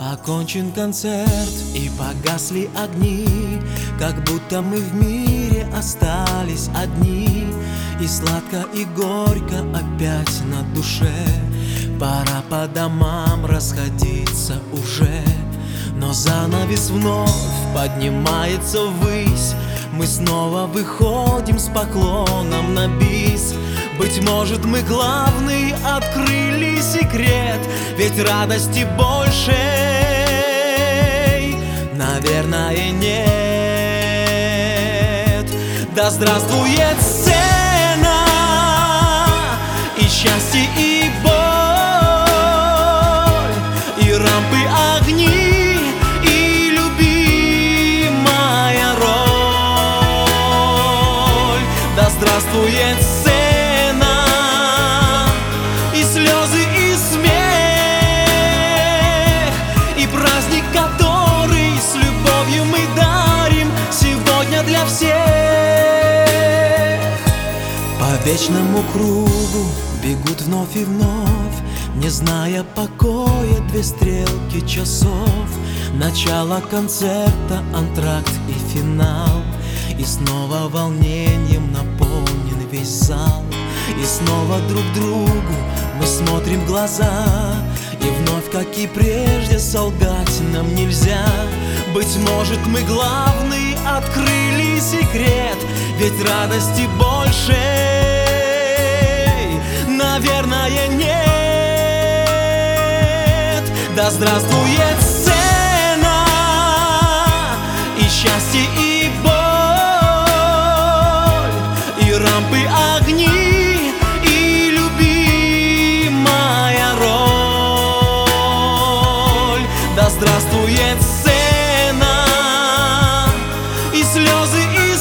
Окончен концерт и погасли огни, как будто мы в мире остались одни. И сладко, и горько опять на душе. Пора по домам расходиться уже. Но занавес вновь поднимается ввысь. Мы снова выходим с поклоном на бис. Быть может, мы главный открыли секрет, ведь радости больше, наверное, нет. Да здравствует сцена, и счастье, и боль, и рампы, огни, и любимая роль. Да здравствует сцена, и слезы, и смех, и праздник, который с любовью мы дарим сегодня для всех. По вечному кругу бегут вновь и вновь, не зная покоя, две стрелки часов. Начало концерта, антракт и финал. И снова волнением наполнен весь зал. И снова друг другу мы смотрим в глаза. И вновь, как и прежде, солгать нам нельзя. Быть может, мы главный открыли секрет, ведь радости больше, наверное, нет. Да здравствует сцена, и счастье, и боль, и рампы, огни, и любимая роль. Да здравствует сцена, и слезы, и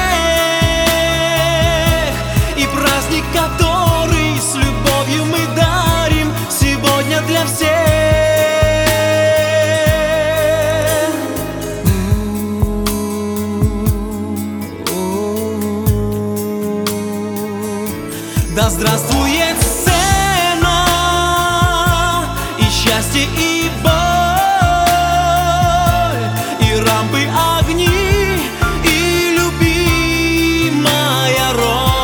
смех, и праздник, который с любовью мы дарим сегодня для всех. Да здравствует сцена, и счастье, и боль, и рампы, огни, и любимая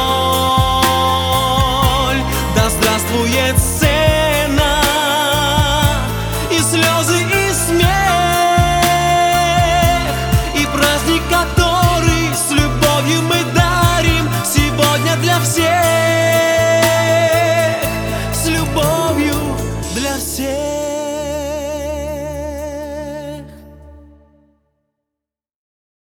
роль. Да здравствует сцена, и слезы, и смех, и праздник, который с любовью мы дарим сегодня для всех. Для всех.